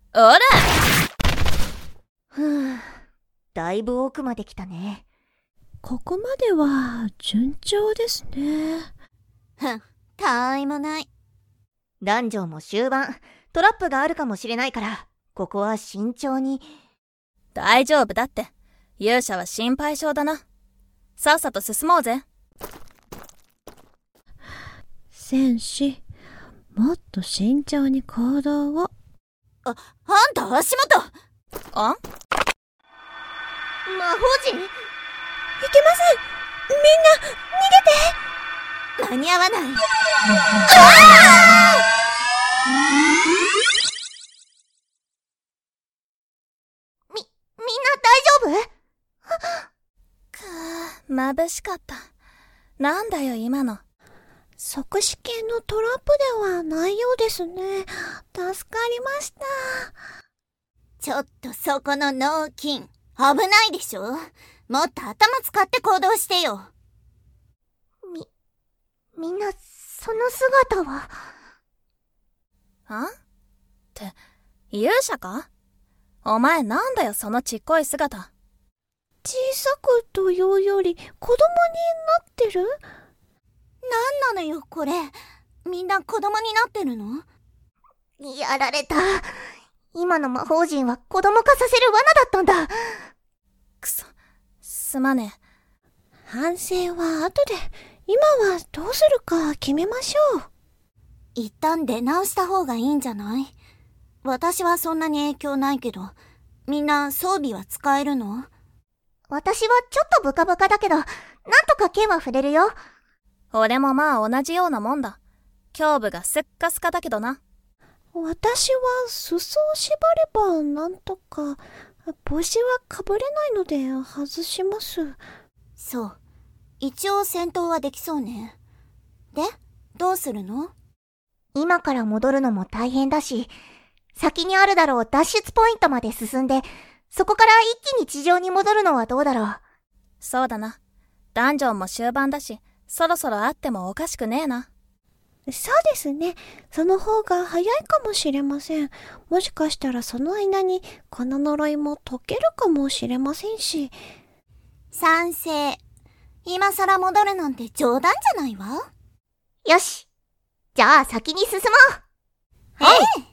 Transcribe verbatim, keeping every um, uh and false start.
おら！ ふぅ、だいぶ奥まで来たね。 ここまでは順調ですね。 ふん、たわいもない。 ダンジョンも終盤、トラップがあるかもしれないから、ここは慎重に。 大丈夫だって。勇者は心配性だな。さっさと進もうぜ。 戦士、もっと慎重に行動を。 あ、あんた足元！ あ？ 魔法陣？ いけません！みんな、逃げて！ 間に合わない。 み、みんな大丈夫？ くー、眩しかった。なんだよ今の。 即死系のトラップではないようですね。助かりました。 ちょっとそこの脳筋、危ないでしょ？もっと頭使って行動してよ。 み、みんな、その姿は。 あ？って、勇者か？お前なんだよそのちっこい姿。 小さくというより子供になってる？ なんなのよこれ。みんな子供になってるの？ やられた。今の魔法陣は子供化させる罠だったんだ。 くそ、すまねえ。 反省は後で。今はどうするか決めましょう。 一旦出直した方がいいんじゃない？私はそんなに影響ないけど、みんな装備は使えるの？ 私はちょっとブカブカだけど、なんとか剣は触れるよ。 俺もまあ同じようなもんだ。胸部がスッカスカだけどな。 私は裾を縛ればなんとか。帽子はかぶれないので外します。 そう。一応戦闘はできそうね。で、どうするの？ 今から戻るのも大変だし、先にあるだろう脱出ポイントまで進んで、そこから一気に地上に戻るのはどうだろう。 そうだな。ダンジョンも終盤だし、そろそろ会ってもおかしくねえな。 そうですね。その方が早いかもしれません。もしかしたらその間にこの呪いも解けるかもしれませんし。 賛成。今更戻るなんて冗談じゃないわ。 よし。じゃあ先に進もう。 はい。